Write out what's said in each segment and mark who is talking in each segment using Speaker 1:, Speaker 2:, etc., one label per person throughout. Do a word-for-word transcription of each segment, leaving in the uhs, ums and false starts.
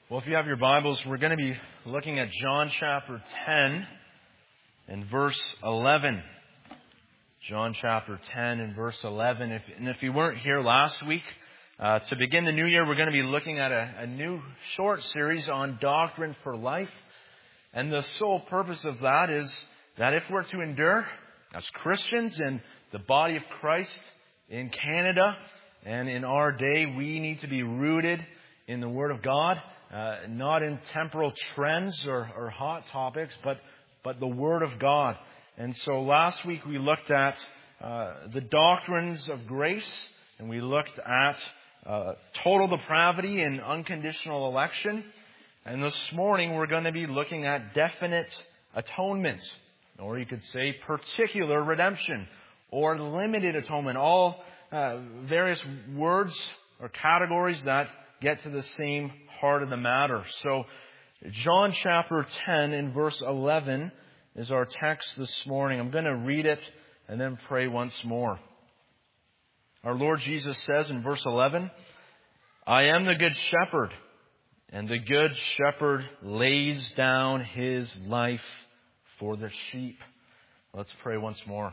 Speaker 1: Well, if you have your Bibles, we're going to be looking at John chapter ten and verse eleven. John chapter ten and verse eleven. If, and if you weren't here last week, uh, to begin the new year, we're going to be looking at a, a new short series on Doctrine for Life. And the sole purpose of that is that if we're to endure as Christians in the body of Christ in Canada and in our day, we need to be rooted in the Word of God. Uh, not in temporal trends or, or hot topics, but but the Word of God. And so last week we looked at uh, the doctrines of grace, and we looked at uh, total depravity and unconditional election. And this morning we're going to be looking at definite atonement, or you could say particular redemption, or limited atonement. All uh, various words or categories that get to the same heart of the matter. So, John chapter ten in verse eleven is our text this morning. I'm going to read it and then pray once more. Our Lord Jesus says in verse eleven, "I am the good shepherd, and the good shepherd lays down his life for the sheep." Let's pray once more.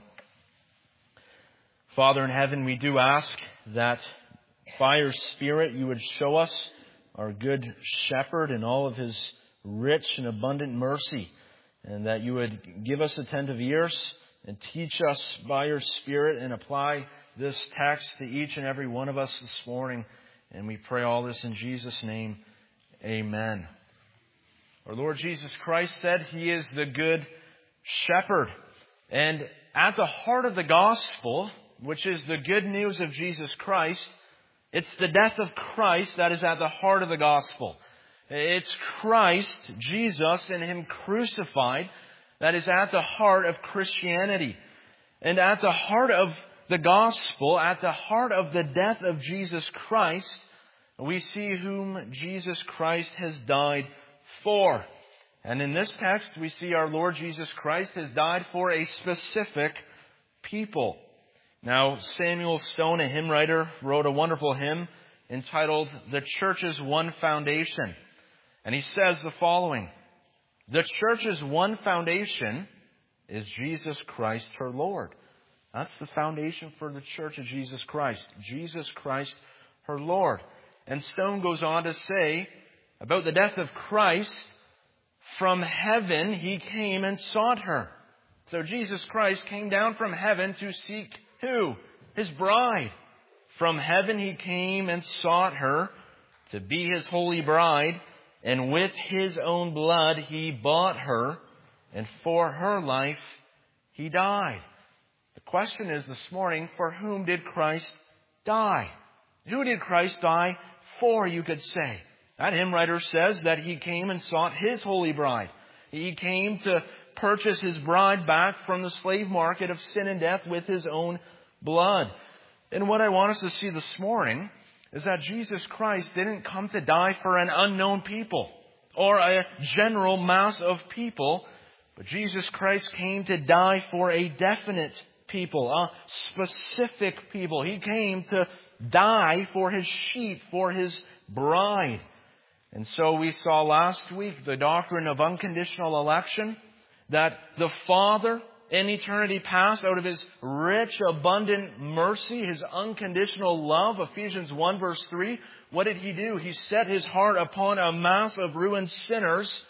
Speaker 1: Father in heaven, we do ask that by your Spirit you would show us our good shepherd and all of his rich and abundant mercy, and that you would give us attentive ears and teach us by your Spirit and apply this text to each and every one of us this morning. And we pray all this in Jesus' name. Amen. Our Lord Jesus Christ said he is the good shepherd. And at the heart of the gospel, which is the good news of Jesus Christ, it's the death of Christ that is at the heart of the gospel. It's Christ, Jesus, and Him crucified that is at the heart of Christianity. And at the heart of the gospel, at the heart of the death of Jesus Christ, we see whom Jesus Christ has died for. And in this text, we see our Lord Jesus Christ has died for a specific people. Now, Samuel Stone, a hymn writer, wrote a wonderful hymn entitled "The Church's One Foundation." And he says the following: "The Church's one foundation is Jesus Christ, her Lord." That's the foundation for the Church of Jesus Christ. Jesus Christ, her Lord. And Stone goes on to say about the death of Christ, from heaven he came and sought her. So Jesus Christ came down from heaven to seek who? His bride. From heaven he came and sought her to be his holy bride, and with his own blood he bought her, and for her life he died. The question is this morning, for whom did Christ die? Who did Christ die for, you could say? That hymn writer says that he came and sought his holy bride. He came to purchase his bride back from the slave market of sin and death with his own blood. And what I want us to see this morning is that Jesus Christ didn't come to die for an unknown people or a general mass of people, but Jesus Christ came to die for a definite people, a specific people. He came to die for his sheep, for his bride. And so we saw last week the doctrine of unconditional election, that the Father in eternity past, out of his rich, abundant mercy, his unconditional love, Ephesians one verse three, what did he do? He set his heart upon a mass of ruined sinners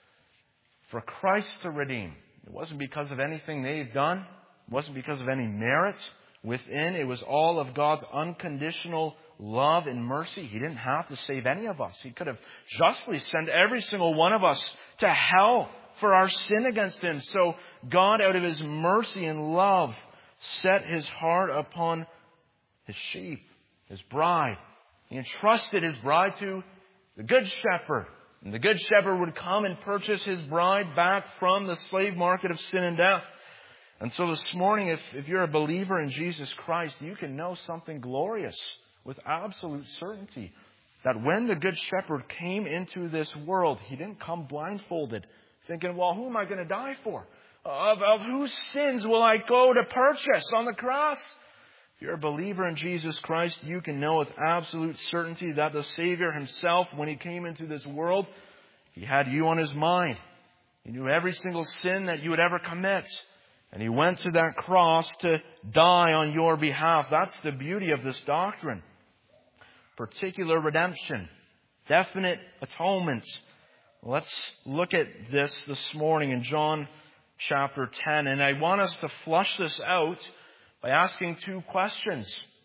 Speaker 1: for Christ to redeem. It wasn't because of anything they've done. It wasn't because of any merit within. It was all of God's unconditional love and mercy. He didn't have to save any of us. He could have justly sent every single one of us to hell for our sin against him. So God, out of his mercy and love, set his heart upon his sheep, his bride. He entrusted his bride to the Good Shepherd. And the Good Shepherd would come and purchase his bride back from the slave market of sin and death. And so this morning, if, if you're a believer in Jesus Christ, you can know something glorious with absolute certainty. That when the Good Shepherd came into this world, he didn't come blindfolded, thinking, well, who am I going to die for? Of, of whose sins will I go to purchase on the cross? If you're a believer in Jesus Christ, you can know with absolute certainty that the Savior himself, when he came into this world, he had you on his mind. He knew every single sin that you would ever commit. And he went to that cross to die on your behalf. That's the beauty of this doctrine. Particular redemption. Definite atonement. Let's look at this this morning in John chapter ten. And I want us to flush this out by asking two questions.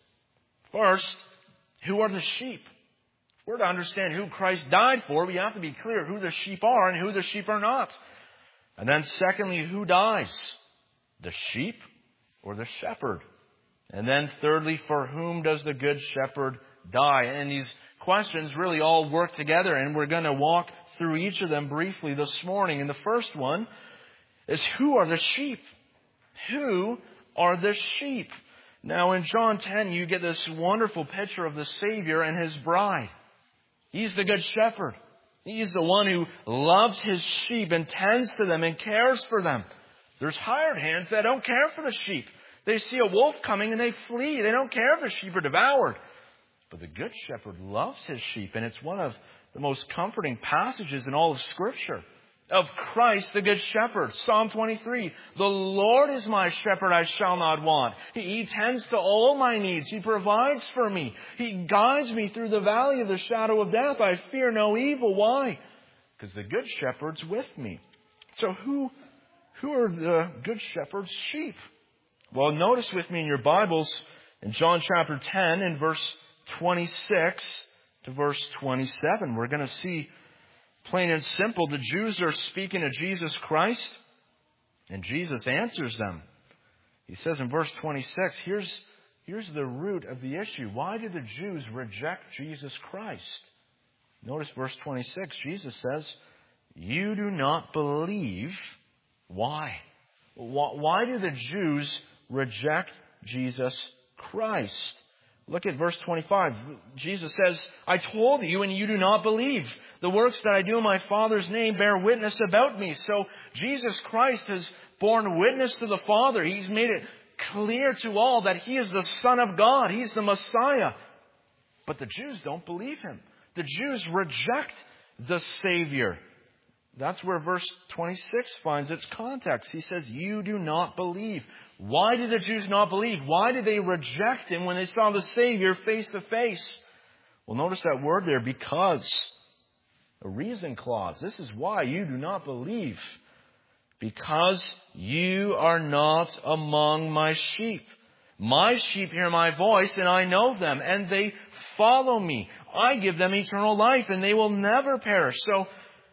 Speaker 1: First, who are the sheep? If we're to understand who Christ died for, we have to be clear who the sheep are and who the sheep are not. And then secondly, who dies? The sheep or the shepherd? And then thirdly, for whom does the good shepherd die? And these questions really all work together, and we're going to walk through each of them briefly this morning. And the first one is, who are the sheep? Who are the sheep? Now in John ten, you get this wonderful picture of the Savior and his bride. He's the good shepherd. He's the one who loves his sheep and tends to them and cares for them. There's hired hands that don't care for the sheep. They see a wolf coming and they flee. They don't care if the sheep are devoured. But the good shepherd loves his sheep, and it's one of the most comforting passages in all of Scripture. Of Christ, the good shepherd. Psalm twenty-three. The Lord is my shepherd, I shall not want. He, he tends to all my needs. He provides for me. He guides me through the valley of the shadow of death. I fear no evil. Why? Because the good shepherd's with me. So who, who are the good shepherd's sheep? Well, notice with me in your Bibles in John chapter ten in verse twenty-six to verse twenty-seven. We're going to see, plain and simple, the Jews are speaking to Jesus Christ, and Jesus answers them. He says in verse twenty-six, here's, here's the root of the issue. Why did the Jews reject Jesus Christ? Notice verse twenty-six. Jesus says, you do not believe. Why? Why do the Jews reject Jesus Christ? Look at verse twenty-five. Jesus says, I told you and you do not believe. The works that I do in my Father's name bear witness about me. So Jesus Christ has borne witness to the Father. He's made it clear to all that he is the Son of God. He's the Messiah. But the Jews don't believe him. The Jews reject the Savior. That's where verse twenty-six finds its context. He says, you do not believe. Why did the Jews not believe? Why did they reject him when they saw the Savior face to face? Well, notice that word there, because. A reason clause. This is why you do not believe. Because you are not among my sheep. My sheep hear my voice, and I know them, and they follow me. I give them eternal life, and they will never perish. So,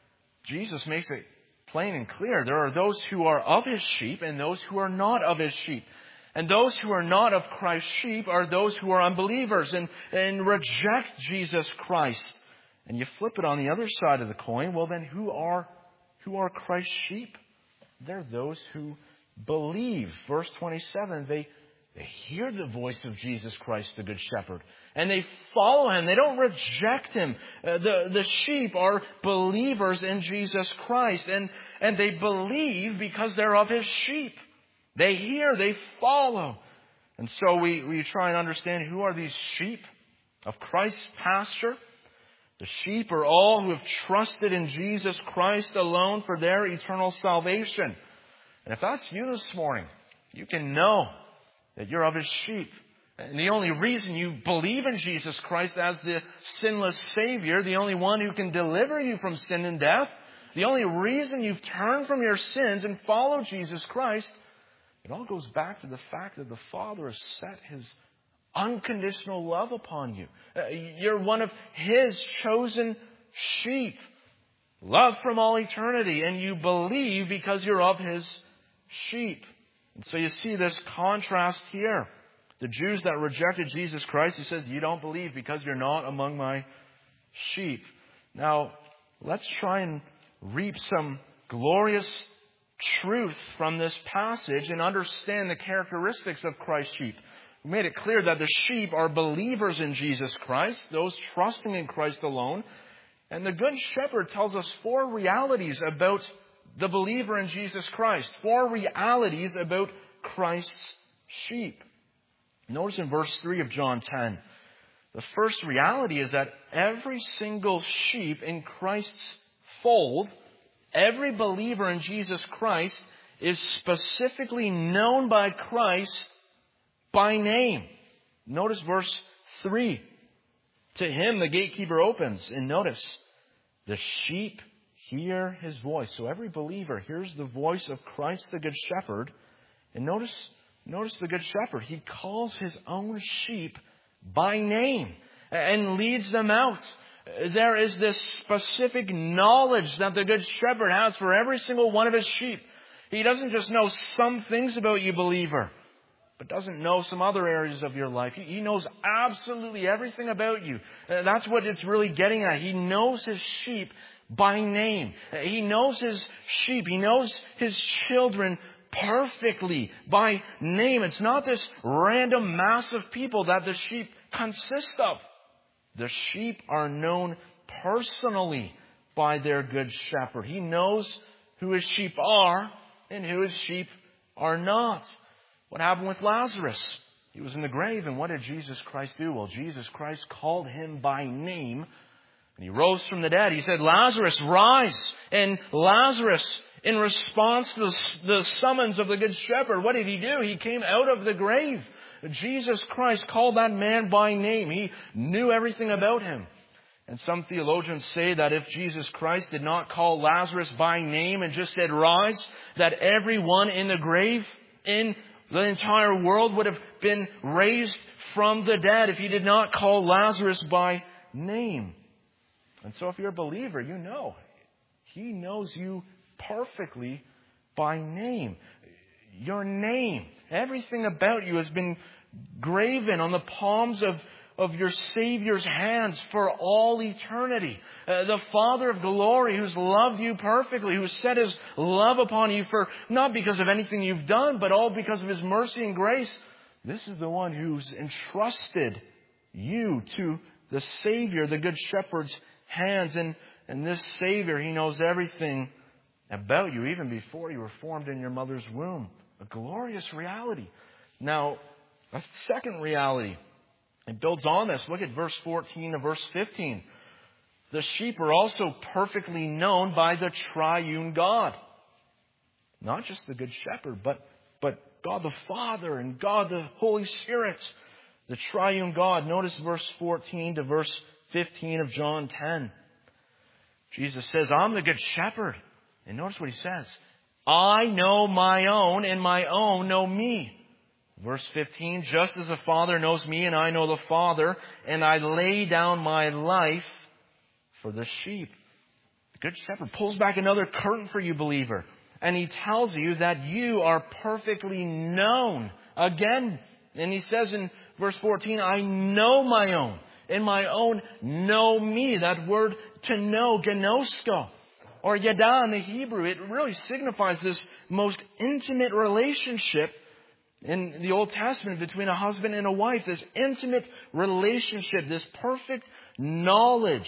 Speaker 1: Jesus makes it plain and clear. There are those who are of his sheep and those who are not of his sheep. And those who are not of Christ's sheep are those who are unbelievers and, and reject Jesus Christ. And you flip it on the other side of the coin. Well, then who are, who are Christ's sheep? They're those who believe. Verse twenty-seven, they, they hear the voice of Jesus Christ, the Good Shepherd, and they follow him. They don't reject him. Uh, the, the sheep are believers in Jesus Christ, and, and they believe because they're of his sheep. They hear, they follow. And so we, we try and understand, who are these sheep of Christ's pasture? The sheep are all who have trusted in Jesus Christ alone for their eternal salvation. And if that's you this morning, you can know that you're of his sheep. And the only reason you believe in Jesus Christ as the sinless Savior, the only one who can deliver you from sin and death, the only reason you've turned from your sins and followed Jesus Christ, it all goes back to the fact that the Father has set his unconditional love upon you. You're one of his chosen sheep, loved from all eternity, and you believe because you're of his sheep. And so you see this contrast here. The Jews that rejected Jesus Christ, he says, you don't believe because you're not among my sheep. Now, let's try and reap some glorious truth from this passage and understand the characteristics of Christ's sheep. We made it clear that the sheep are believers in Jesus Christ, those trusting in Christ alone. And the Good Shepherd tells us four realities about the believer in Jesus Christ. Four realities about Christ's sheep. Notice in verse three of John ten, the first reality is that every single sheep in Christ's fold, every believer in Jesus Christ, is specifically known by Christ by name. Notice verse three. To him the gatekeeper opens. And notice, the sheep hear his voice. So every believer hears the voice of Christ the Good Shepherd. And notice, notice the Good Shepherd. He calls his own sheep by name and leads them out. There is this specific knowledge that the Good Shepherd has for every single one of his sheep. He doesn't just know some things about you, believer, but doesn't know some other areas of your life. He knows absolutely everything about you. That's what it's really getting at. He knows his sheep by name. He knows his sheep. He knows his children perfectly by name. It's not this random mass of people that the sheep consist of. The sheep are known personally by their Good Shepherd. He knows who his sheep are and who his sheep are not. What happened with Lazarus? He was in the grave, and what did Jesus Christ do? Well, Jesus Christ called him by name, and he rose from the dead. He said, Lazarus, rise! And Lazarus, in response to the summons of the Good Shepherd, what did he do? He came out of the grave. Jesus Christ called that man by name. He knew everything about him. And some theologians say that if Jesus Christ did not call Lazarus by name and just said, rise, that everyone in the grave in the entire world would have been raised from the dead if he did not call Lazarus by name. And so if you're a believer, you know. He knows you perfectly by name. Your name, everything about you has been graven on the palms of, of your Savior's hands for all eternity. Uh, the Father of glory who's loved you perfectly, who's set his love upon you for not because of anything you've done, but all because of his mercy and grace. This is the one who's entrusted you to the Savior, the Good Shepherd's hands. And, and this Savior, he knows everything about you even before you were formed in your mother's womb. A glorious reality. Now, a second reality. It builds on this. Look at verse fourteen and verse fifteen. The sheep are also perfectly known by the triune God. Not just the Good Shepherd, but, but God the Father and God the Holy Spirit. The triune God. Notice verse fourteen to verse fifteen of John ten. Jesus says, I'm the Good Shepherd. And notice what he says. I know my own, and my own know me. Verse fifteen, just as the Father knows me, and I know the Father, and I lay down my life for the sheep. The Good Shepherd pulls back another curtain for you, believer. And he tells you that you are perfectly known. Again, and he says in verse fourteen, I know my own, and my own know me. That word to know, genosko, or yada in the Hebrew, it really signifies this most intimate relationship in the Old Testament between a husband and a wife. This intimate relationship, this perfect knowledge.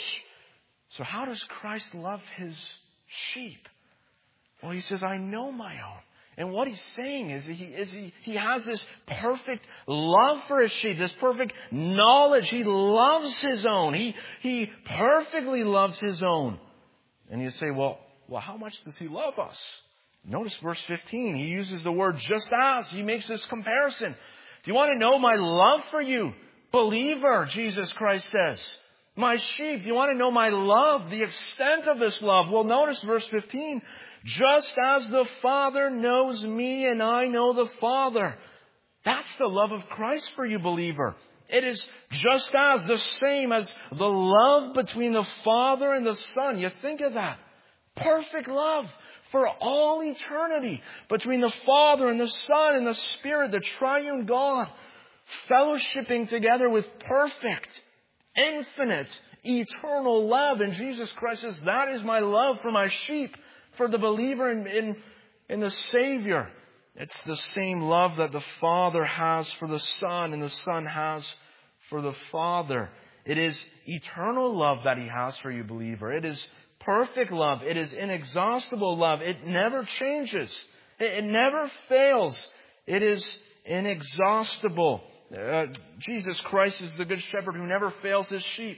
Speaker 1: So how does Christ love his sheep? Well, he says, I know my own. And what he's saying is he, is he, he has this perfect love for his sheep, this perfect knowledge. He loves his own. He, he perfectly loves his own. And you say, well, well, how much does he love us? Notice verse fifteen. He uses the word just as. He makes this comparison. Do you want to know my love for you? Believer, Jesus Christ says. My sheep, do you want to know my love? The extent of this love? Well, notice verse fifteen. Just as the Father knows me and I know the Father. That's the love of Christ for you, believer. It is just as the same as the love between the Father and the Son. You think of that. Perfect love for all eternity between the Father and the Son and the Spirit, the triune God, fellowshipping together with perfect, infinite, eternal love. And Jesus Christ says, that is my love for my sheep, for the believer in, in, in the Savior. It's the same love that the Father has for the Son and the Son has for the Father. It is eternal love that he has for you, believer. It is perfect love. It is inexhaustible love. It never changes. It, it never fails. It is inexhaustible. Uh, Jesus Christ is the Good Shepherd who never fails his sheep.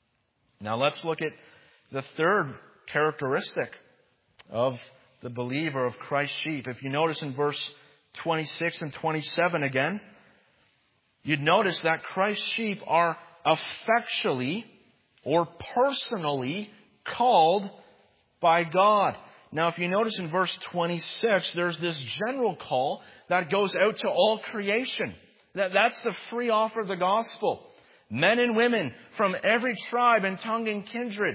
Speaker 1: Now let's look at the third characteristic of the believer, of Christ's sheep. If you notice in verse twenty-six and twenty-seven again, you'd notice that Christ's sheep are effectually or personally called by God. Now, if you notice in verse twenty-six, there's this general call that goes out to all creation. That, that's the free offer of the gospel. Men and women from every tribe and tongue and kindred,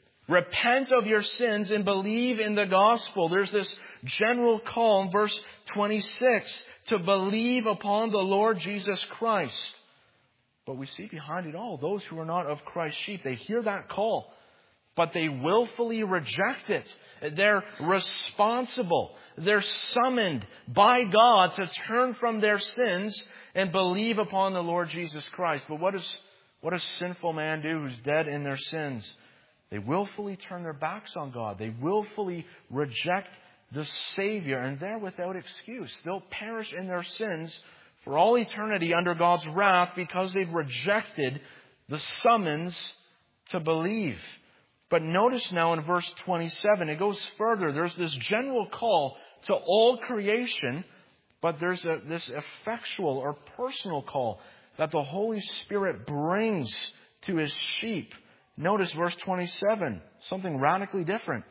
Speaker 1: repent of your sins and believe in the gospel. There's this general call in verse twenty-six to believe upon the Lord Jesus Christ. But we see behind it all, those who are not of Christ's sheep, they hear that call, but they willfully reject it. They're responsible. They're summoned by God to turn from their sins and believe upon the Lord Jesus Christ. But what does, what does sinful man do who's dead in their sins? They willfully turn their backs on God. They willfully reject the Savior, and they're without excuse. They'll perish in their sins for all eternity under God's wrath because they've rejected the summons to believe. But notice now in verse twenty-seven, it goes further. There's this general call to all creation, but there's a, this effectual or personal call that the Holy Spirit brings to His sheep. Notice verse twenty-seven, something radically different.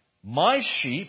Speaker 1: My sheep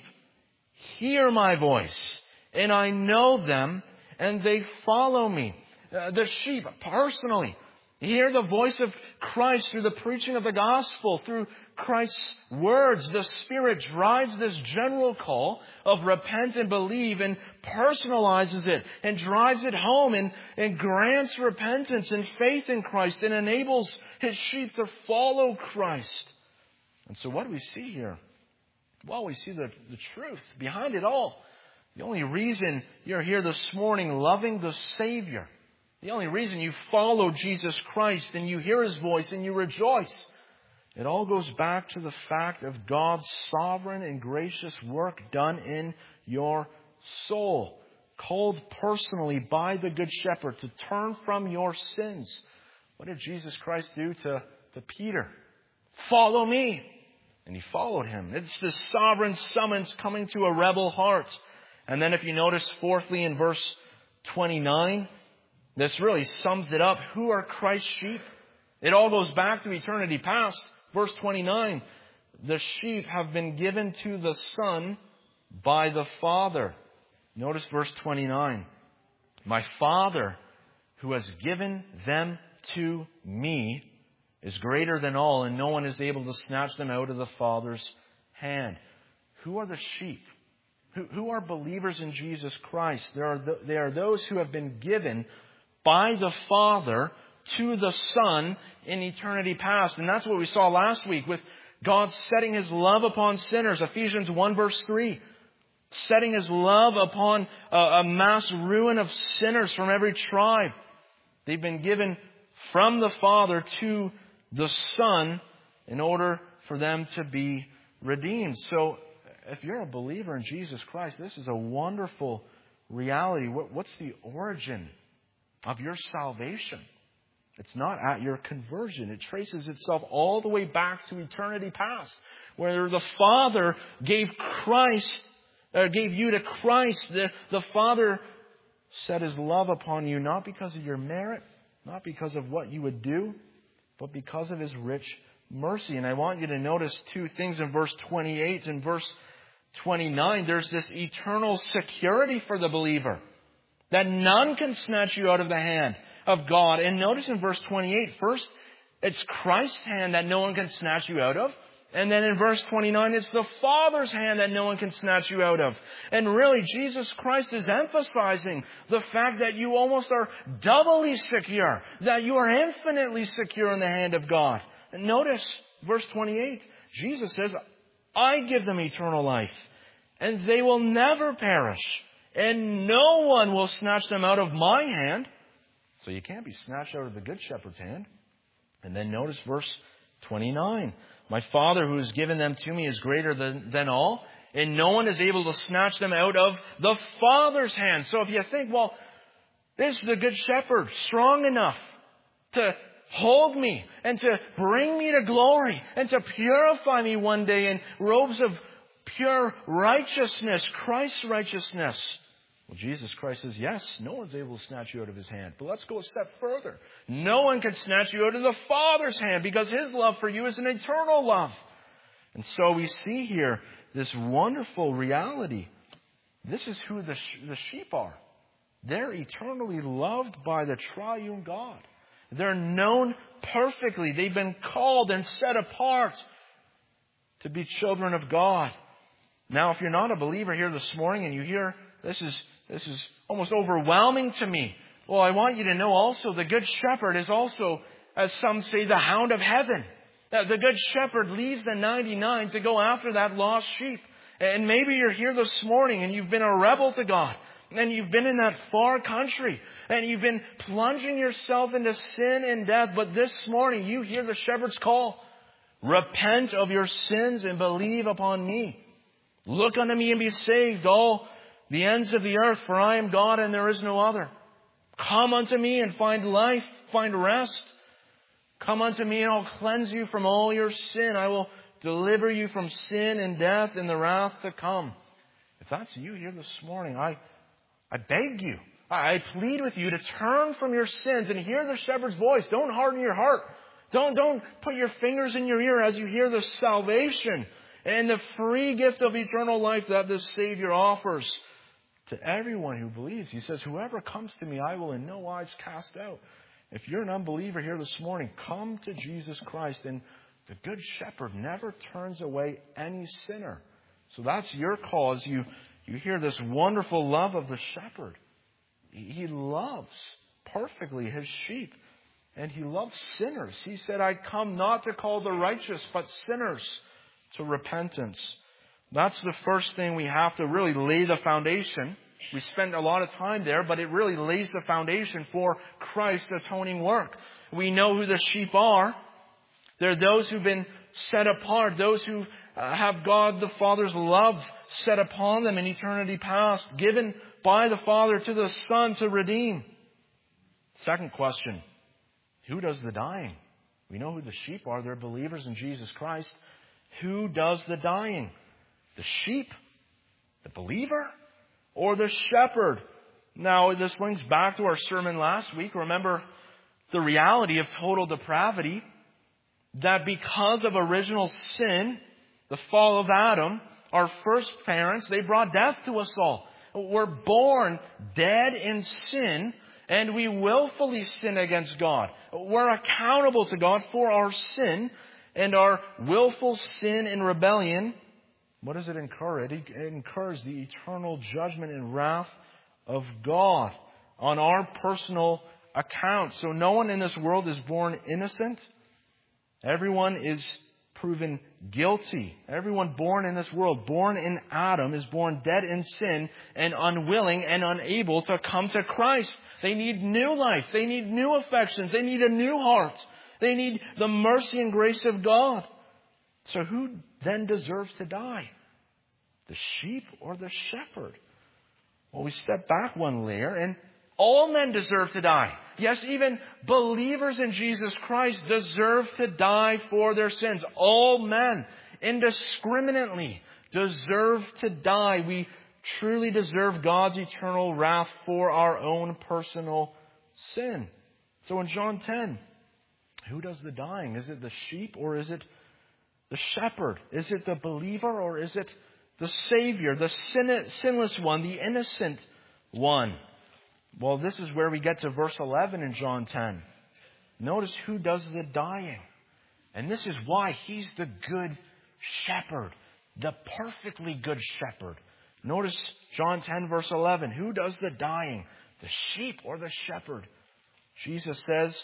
Speaker 1: hear my voice, and I know them, and they follow me. Uh, the sheep, personally, hear the voice of Christ through the preaching of the gospel, through Christ's words. The Spirit drives this general call of repent and believe and personalizes it and drives it home and, and grants repentance and faith in Christ and enables His sheep to follow Christ. And so what do we see here? Well, we see the, the truth behind it all. The only reason you're here this morning loving the Savior, the only reason you follow Jesus Christ and you hear His voice and you rejoice, it all goes back to the fact of God's sovereign and gracious work done in your soul, called personally by the Good Shepherd to turn from your sins. What did Jesus Christ do to, to Peter? Follow me. And he followed him. It's this sovereign summons coming to a rebel heart. And then if you notice fourthly in verse twenty-nine, this really sums it up. Who are Christ's sheep? It all goes back to eternity past. Verse twenty-nine, the sheep have been given to the Son by the Father. Notice verse twenty-nine. My Father, who has given them to me, is greater than all, and no one is able to snatch them out of the Father's hand. Who are the sheep? Who, who are believers in Jesus Christ? There are th- they are those who have been given by the Father to the Son in eternity past. And that's what we saw last week with God setting His love upon sinners. Ephesians one verse three. Setting His love upon a, a mass ruin of sinners from every tribe. They've been given from the Father to the Son in order for them to be redeemed. So if you're a believer in Jesus Christ, this is a wonderful reality. What, what's the origin of your salvation? It's not at your conversion. It traces itself all the way back to eternity past, where the Father gave Christ, uh, gave you to Christ. The, the Father set His love upon you, not because of your merit, not because of what you would do, but because of His rich mercy. And I want you to notice two things in verse twenty-eight and verse twenty-nine. There's this eternal security for the believer, that none can snatch you out of the hand of God. And notice in verse twenty-eight, first, it's Christ's hand that no one can snatch you out of. And then in verse twenty-nine, it's the Father's hand that no one can snatch you out of. And really, Jesus Christ is emphasizing the fact that you almost are doubly secure, that you are infinitely secure in the hand of God. And notice verse twenty-eight, Jesus says, I give them eternal life, and they will never perish, and no one will snatch them out of my hand. So you can't be snatched out of the Good Shepherd's hand. And then notice verse twenty-nine. My Father who has given them to me is greater than, than all, and no one is able to snatch them out of the Father's hand. So if you think, well, Is the Good Shepherd strong enough to hold me and to bring me to glory and to purify me one day in robes of pure righteousness, Christ's righteousness? Well, Jesus Christ says, yes, no one's able to snatch you out of His hand. But let's go a step further. No one can snatch you out of the Father's hand because His love for you is an eternal love. And so we see here this wonderful reality. This is who the, the sheep are. They're eternally loved by the triune God. They're known perfectly. They've been called and set apart to be children of God. Now, if you're not a believer here this morning and you hear, this is, this is almost overwhelming to me. Well, I want you to know also the Good Shepherd is also, as some say, the hound of heaven. The Good Shepherd leaves the ninety-nine to go after that lost sheep. And maybe you're here this morning and you've been a rebel to God. And you've been in that far country. And you've been plunging yourself into sin and death. But this morning you hear the shepherd's call. Repent of your sins and believe upon me. Look unto me and be saved, all the ends of the earth, for I am God and there is no other. Come unto me and find life, find rest. Come unto me and I'll cleanse you from all your sin. I will deliver you from sin and death and the wrath to come. If that's you here this morning, I, I beg you, I, I plead with you to turn from your sins and hear the shepherd's voice. Don't harden your heart. Don't, don't put your fingers in your ear as you hear the salvation and the free gift of eternal life that the Savior offers to everyone who believes. He says, whoever comes to me, I will in no wise cast out. If you're an unbeliever here this morning, come to Jesus Christ. And the Good Shepherd never turns away any sinner. So that's your call as you, you hear this wonderful love of the shepherd. He loves perfectly His sheep. And He loves sinners. He said, I come not to call the righteous, but sinners to repentance. That's the first thing we have to really lay the foundation. We spent a lot of time there, but it really lays the foundation for Christ's atoning work. We know who the sheep are. They're those who've been set apart, those who uh, have God the Father's love set upon them in eternity past, given by the Father to the Son to redeem. Second question, who does the dying? We know who the sheep are. They're believers in Jesus Christ. Who does the dying? The sheep? The believer? Or the shepherd? Now, this links back to our sermon last week. Remember the reality of total depravity. That because of original sin, the fall of Adam, our first parents, they brought death to us all. We're born dead in sin, and we willfully sin against God. We're accountable to God for our sin, and our willful sin and rebellion. What does it incur? It incurs the eternal judgment and wrath of God on our personal account. So no one in this world is born innocent. Everyone is proven guilty. Everyone born in this world, born in Adam, is born dead in sin and unwilling and unable to come to Christ. They need new life. They need new affections. They need a new heart. They need the mercy and grace of God. So who then deserves to die? The sheep or the shepherd? Well, we step back one layer, and all men deserve to die. Yes, even believers in Jesus Christ deserve to die for their sins. All men, indiscriminately, deserve to die. We truly deserve God's eternal wrath for our own personal sin. So in John ten, who does the dying? Is it the sheep or is it the shepherd? Is it the believer or is it the Savior, the sin- sinless one, the innocent one? Well, this is where we get to verse eleven in John ten. Notice who does the dying. And this is why He's the good shepherd, the perfectly good shepherd. Notice John ten verse eleven. Who does the dying? The sheep or the shepherd? Jesus says,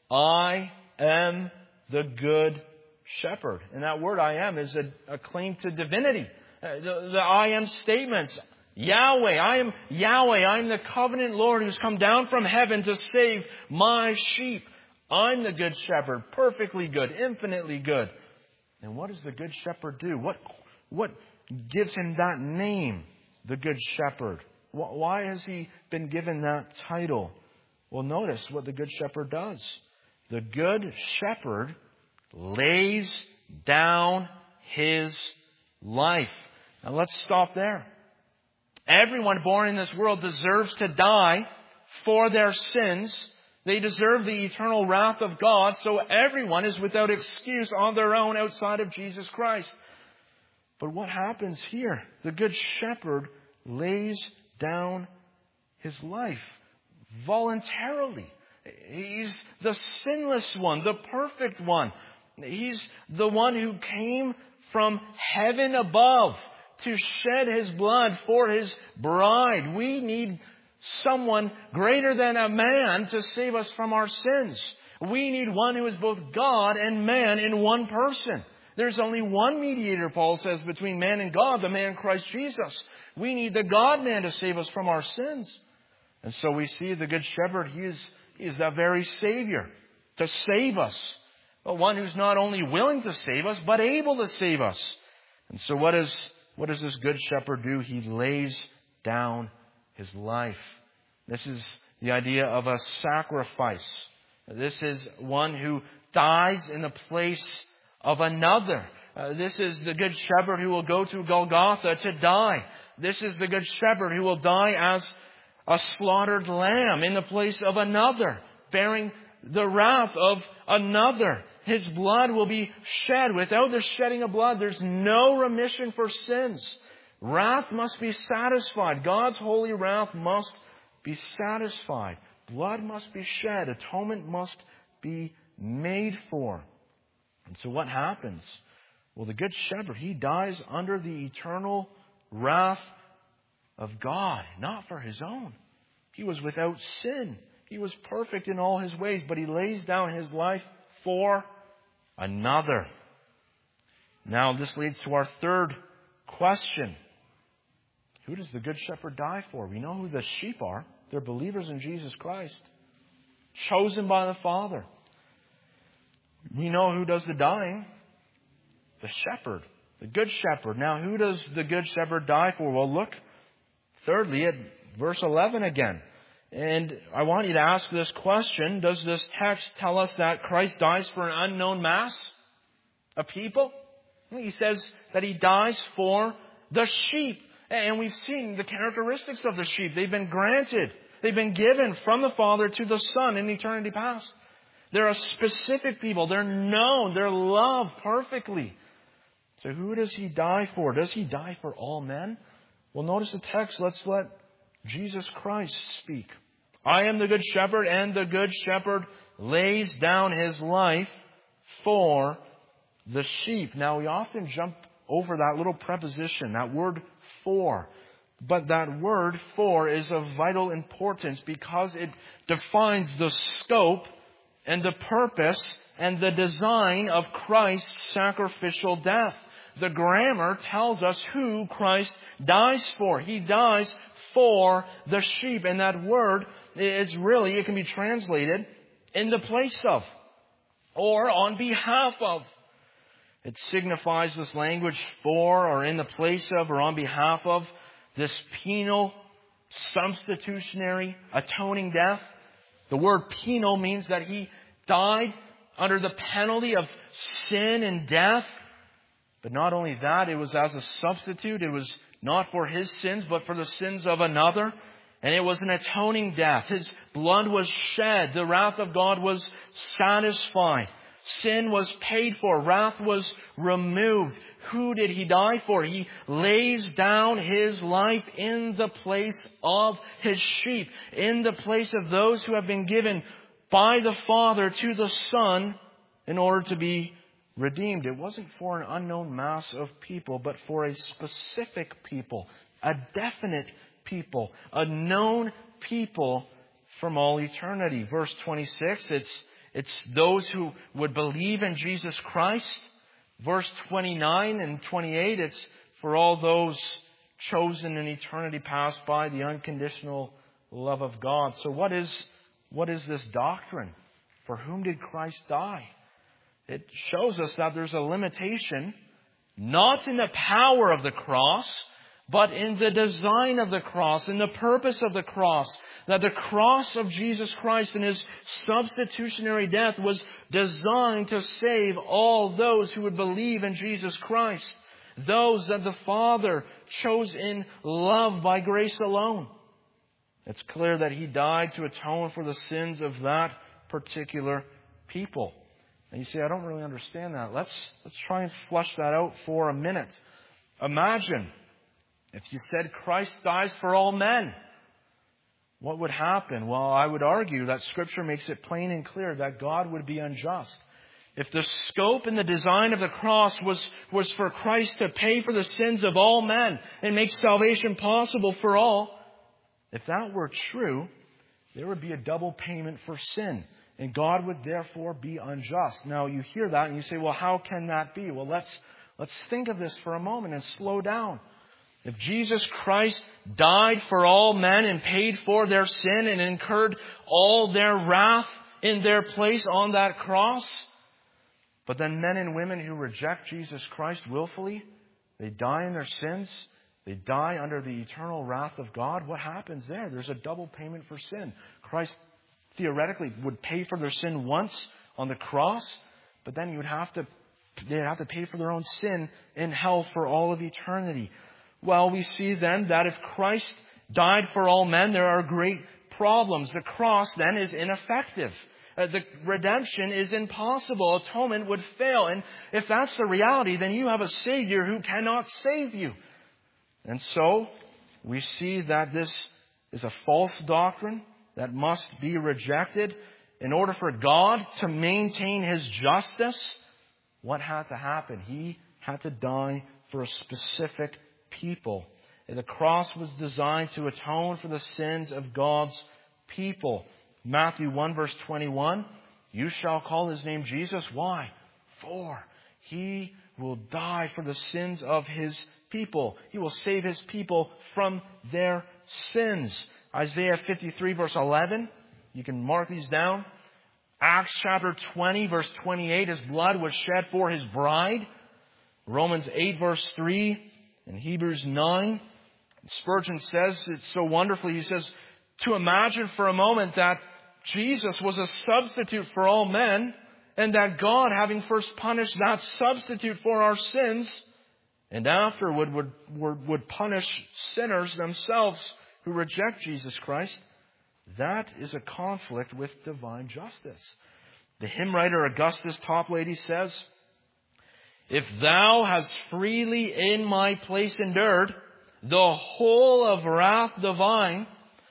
Speaker 1: I am the good shepherd. And that word I am is a, a claim to divinity. Uh, the, the I am statements. Yahweh, I am Yahweh. I am the covenant Lord who's come down from heaven to save my sheep. I'm the good shepherd, perfectly good, infinitely good. And what does the good shepherd do? What, what gives him that name, the good shepherd? Why has he been given that title? Well, notice what the Good Shepherd does. The Good Shepherd lays down his life. Now let's stop there. Everyone born in this world deserves to die for their sins. They deserve the eternal wrath of God, so everyone is without excuse on their own outside of Jesus Christ. But what happens here? The Good Shepherd lays down his life voluntarily. He's the sinless one, the perfect one. He's the one who came from heaven above to shed his blood for his bride. We need someone greater than a man to save us from our sins. We need one who is both God and man in one person. There's only one mediator, Paul says, between man and God, the man Christ Jesus. We need the God-man to save us from our sins. And so we see the Good Shepherd, he is, he is that very Savior to save us. But one who's not only willing to save us, but able to save us. And so what is, what does this Good Shepherd do? He lays down his life. This is the idea of a sacrifice. This is one who dies in the place of another. Uh, this is the Good Shepherd who will go to Golgotha to die. This is the Good Shepherd who will die as a slaughtered lamb in the place of another, bearing the wrath of another. His blood will be shed. Without the shedding of blood, there's no remission for sins. Wrath must be satisfied. God's holy wrath must be satisfied. Blood must be shed. Atonement must be made for. And so what happens? Well, the Good Shepherd, he dies under the eternal wrath of God, not for his own. He was without sin. He was perfect in all his ways, but he lays down his life for another. Now, this leads to our third question. Who does the Good Shepherd die for? We know who the sheep are. They're believers in Jesus Christ, chosen by the Father. We know who does the dying. The shepherd, the Good Shepherd. Now, who does the Good Shepherd die for? Well, look thirdly at verse eleven again. And I want you to ask this question. Does this text tell us that Christ dies for an unknown mass of people? He says that he dies for the sheep. And we've seen the characteristics of the sheep. They've been granted. They've been given from the Father to the Son in eternity past. They're a specific people. They're known. They're loved perfectly. So who does he die for? Does he die for all men? Well, notice the text. Let's let Jesus Christ speak. I am the Good Shepherd, and the Good Shepherd lays down his life for the sheep. Now, we often jump over that little preposition, that word for. But that word for is of vital importance because it defines the scope and the purpose and the design of Christ's sacrificial death. The grammar tells us who Christ dies for. He dies for the sheep. And that word is really, it can be translated in the place of or on behalf of. It signifies this language for or in the place of or on behalf of, this penal, substitutionary, atoning death. The word penal means that he died under the penalty of sin and death. But not only that, it was as a substitute. It was not for his sins, but for the sins of another. And it was an atoning death. His blood was shed. The wrath of God was satisfied. Sin was paid for. Wrath was removed. Who did he die for? He lays down his life in the place of his sheep, in the place of those who have been given by the Father to the Son in order to be redeemed. It wasn't for an unknown mass of people, but for a specific people, a definite people, a known people from all eternity. Verse twenty-six, it's It's those who would believe in Jesus Christ. Verse twenty-nine and twenty-eight, it's for all those chosen in eternity past by the unconditional love of God. So what is, what is this doctrine? For whom did Christ die? It shows us that there's a limitation, not in the power of the cross, but in the design of the cross, in the purpose of the cross. That the cross of Jesus Christ and His substitutionary death was designed to save all those who would believe in Jesus Christ. Those that the Father chose in love by grace alone. It's clear that He died to atone for the sins of that particular people. And you say, I don't really understand that. Let's, let's try and flesh that out for a minute. Imagine if you said Christ dies for all men. What would happen? Well, I would argue that Scripture makes it plain and clear that God would be unjust. If the scope and the design of the cross was, was for Christ to pay for the sins of all men and make salvation possible for all, if that were true, there would be a double payment for sin. And God would therefore be unjust. Now, you hear that and you say, well, how can that be? Well, let's, let's think of this for a moment and slow down. If Jesus Christ died for all men and paid for their sin and incurred all their wrath in their place on that cross, but then men and women who reject Jesus Christ willfully, they die in their sins, they die under the eternal wrath of God, what happens there? There's a double payment for sin. Christ theoretically would pay for their sin once on the cross, but then you would have to, they'd have to pay for their own sin in hell for all of eternity. Well, we see then that if Christ died for all men, there are great problems. The cross then is ineffective. Uh, the redemption is impossible. Atonement would fail. And if that's the reality, then you have a Savior who cannot save you. And so we see that this is a false doctrine that must be rejected. In order for God to maintain His justice, what had to happen? He had to die for a specific people. The cross was designed to atone for the sins of God's people. Matthew one verse twenty-one, you shall call His name Jesus. Why? For He will die for the sins of His people. He will save His people from their sins. Isaiah fifty-three verse eleven, you can mark these down. Acts chapter twenty verse twenty-eight, His blood was shed for His bride. Romans eight verse three. In Hebrews nine, Spurgeon says it so wonderfully. He says, to imagine for a moment that Jesus was a substitute for all men, and that God, having first punished that substitute for our sins, and afterward would, would, would punish sinners themselves who reject Jesus Christ, that is a conflict with divine justice. The hymn writer Augustus Toplady says, if thou hast freely in my place endured the whole of wrath divine,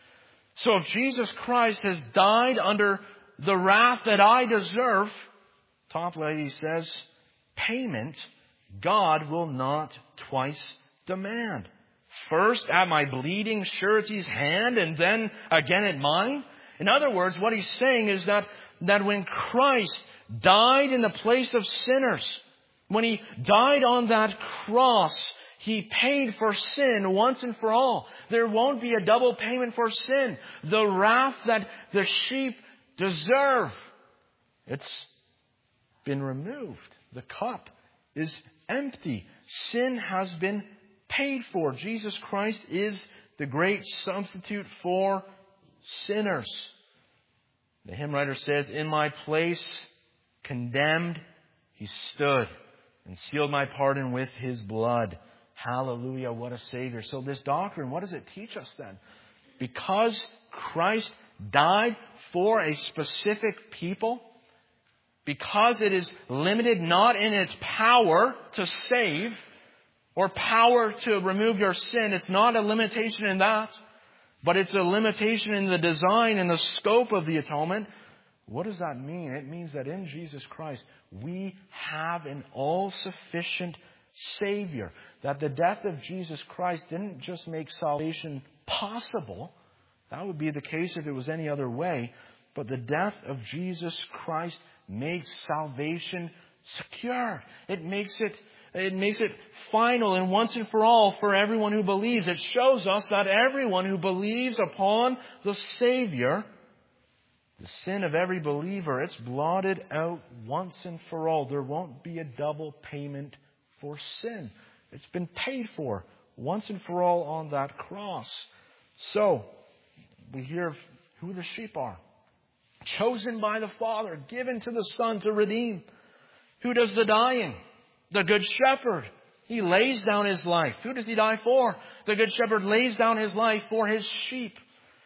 Speaker 1: so if Jesus Christ has died under the wrath that I deserve, Toplady says, payment God will not twice demand. First at my bleeding surety's hand and then again at mine. In other words, what he's saying is that, that when Christ died in the place of sinners, when He died on that cross, He paid for sin once and for all. There won't be a double payment for sin. The wrath that the sheep deserve, it's been removed. The cup is empty. Sin has been paid for. Jesus Christ is the great substitute for sinners. The hymn writer says, in my place condemned He stood and sealed my pardon with His blood. Hallelujah, what a Savior. So this doctrine, what does it teach us then? Because Christ died for a specific people, because it is limited not in its power to save or power to remove your sin, it's not a limitation in that, but it's a limitation in the design and the scope of the atonement. What does that mean? It means that in Jesus Christ, we have an all-sufficient Savior. That the death of Jesus Christ didn't just make salvation possible. That would be the case if it was any other way. But the death of Jesus Christ makes salvation secure. It makes it, it makes it final and once and for all for everyone who believes. It shows us that everyone who believes upon the Savior, the sin of every believer, it's blotted out once and for all. There won't be a double payment for sin. It's been paid for once and for all on that cross. So, we hear of who the sheep are. Chosen by the Father, given to the Son to redeem. Who does the dying? The Good Shepherd. He lays down His life. Who does He die for? The Good Shepherd lays down His life for His sheep.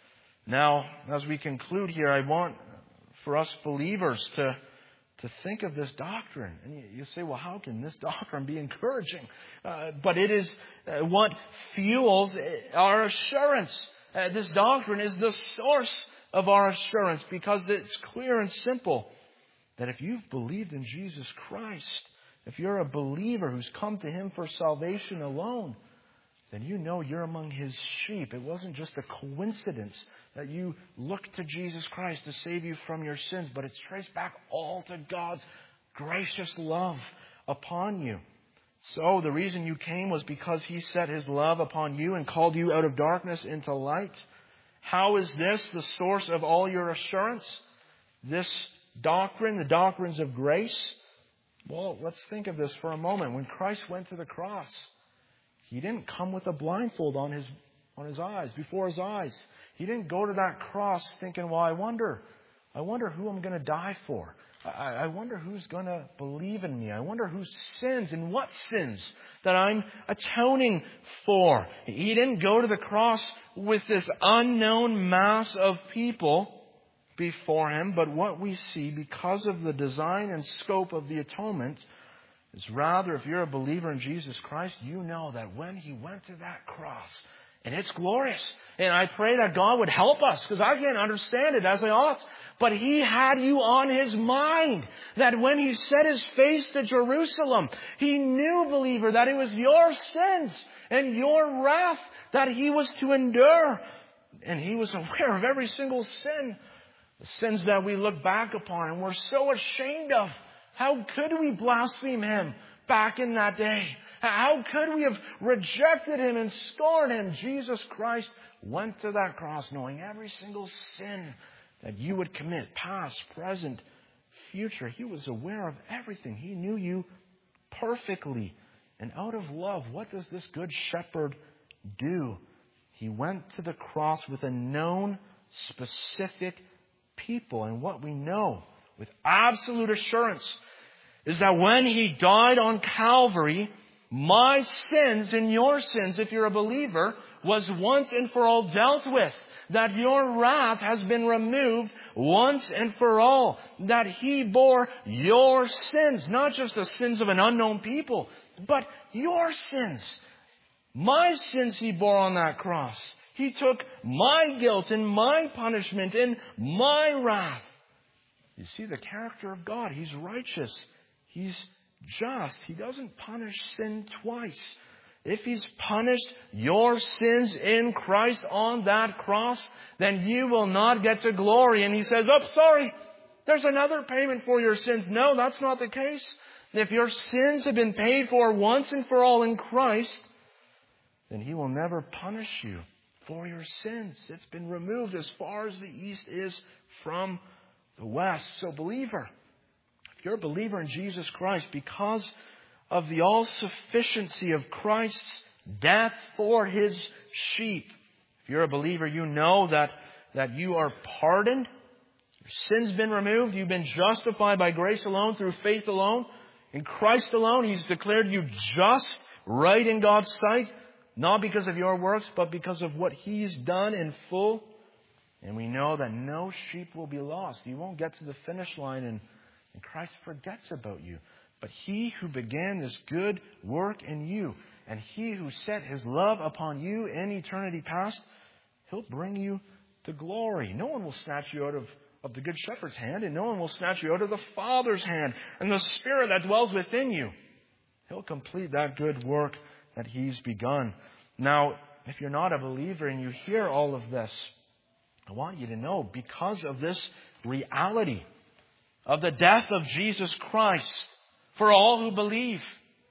Speaker 1: Now, as we conclude here, I want for us believers to, to think of this doctrine. And you, you say, well, how can this doctrine be encouraging? Uh, but it is uh, what fuels our assurance. Uh, this doctrine is the source of our assurance, because it's clear and simple that if you've believed in Jesus Christ, if you're a believer who's come to Him for salvation alone, then you know you're among His sheep. It wasn't just a coincidence that you looked to Jesus Christ to save you from your sins, but it's traced back all to God's gracious love upon you. So the reason you came was because He set His love upon you and called you out of darkness into light. How is this the source of all your assurance? This doctrine, the doctrines of grace? Well, let's think of this for a moment. When Christ went to the cross, He didn't come with a blindfold on his on his eyes, before His eyes. He didn't go to that cross thinking, well, I wonder, I wonder who I'm going to die for. I, I wonder who's going to believe in me. I wonder whose sins and what sins that I'm atoning for. He didn't go to the cross with this unknown mass of people before Him, but what we see, because of the design and scope of the atonement, is rather, if you're a believer in Jesus Christ, you know that when He went to that cross, and it's glorious. And I pray that God would help us, because I can't understand it as I ought. But He had you on His mind. That when He set His face to Jerusalem, He knew, believer, that it was your sins and your wrath that He was to endure. And He was aware of every single sin. The sins that we look back upon and we're so ashamed of. How could we blaspheme Him back in that day? How could we have rejected Him and scorned Him? Jesus Christ went to that cross knowing every single sin that you would commit, past, present, future. He was aware of everything. He knew you perfectly. And out of love, what does this Good Shepherd do? He went to the cross with a known, specific people. And what we know with absolute assurance is that when He died on Calvary, my sins and your sins, if you're a believer, was once and for all dealt with. That your wrath has been removed once and for all. That He bore your sins, not just the sins of an unknown people, but your sins. My sins He bore on that cross. He took my guilt and my punishment and my wrath. You see the character of God. He's righteous. He's just. He doesn't punish sin twice. If He's punished your sins in Christ on that cross, then you will not get to glory. And He says, oh, sorry, there's another payment for your sins. No, that's not the case. If your sins have been paid for once and for all in Christ, then He will never punish you for your sins. It's been removed as far as the east is from the west. So, believer, if you're a believer in Jesus Christ, because of the all-sufficiency of Christ's death for His sheep, if you're a believer, you know that, that you are pardoned. Your sin's been removed. You've been justified by grace alone, through faith alone. In Christ alone, He's declared you just, right in God's sight. Not because of your works, but because of what He's done in full. And we know that no sheep will be lost. You won't get to the finish line and, and Christ forgets about you. But He who began this good work in you, and He who set His love upon you in eternity past, He'll bring you to glory. No one will snatch you out of, of the Good Shepherd's hand, and no one will snatch you out of the Father's hand. And the Spirit that dwells within you, He'll complete that good work that He's begun. Now, if you're not a believer and you hear all of this, I want you to know, because of this reality of the death of Jesus Christ for all who believe,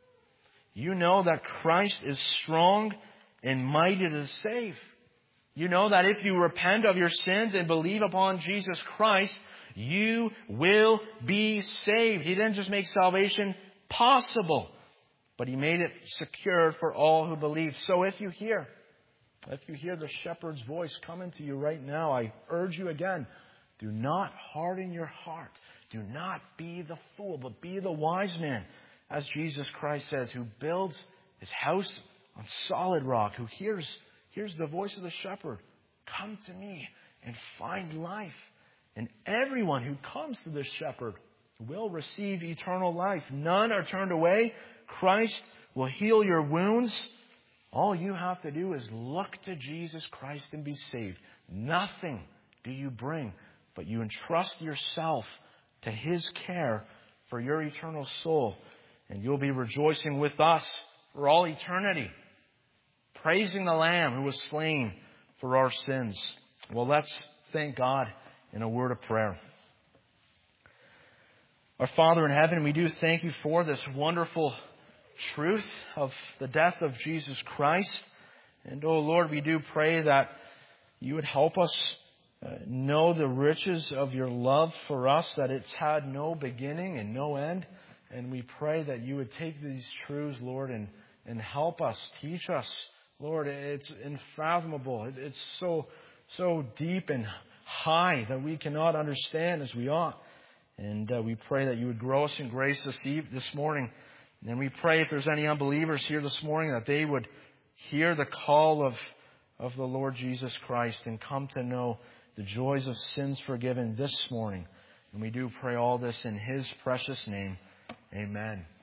Speaker 1: you know that Christ is strong and mighty to save. You know that if you repent of your sins and believe upon Jesus Christ, you will be saved. He didn't just make salvation possible. but He made it secure for all who believe. So if you hear, if you hear the shepherd's voice coming to you right now, I urge you again, do not harden your heart. Do not be the fool, but be the wise man, as Jesus Christ says, who builds his house on solid rock, who hears, hears the voice of the shepherd. Come to me and find life. And everyone who comes to the shepherd will receive eternal life. None are turned away. Christ will heal your wounds. All you have to do is look to Jesus Christ and be saved. Nothing do you bring, but you entrust yourself to His care for your eternal soul. And you'll be rejoicing with us for all eternity, praising the Lamb who was slain for our sins. Well, let's thank God in a word of prayer. Our Father in heaven, we do thank You for this wonderful truth of the death of Jesus Christ. And, oh Lord, we do pray that You would help us uh, know the riches of Your love for us, that it's had no beginning and no end. And we pray that You would take these truths, Lord, and, and help us, teach us. Lord, it's unfathomable. It's so, so deep and high that we cannot understand as we ought. And uh, we pray that You would grow us in grace this, eve- this morning. And we pray if there's any unbelievers here this morning that they would hear the call of, of the Lord Jesus Christ and come to know the joys of sins forgiven this morning. And we do pray all this in His precious name. Amen.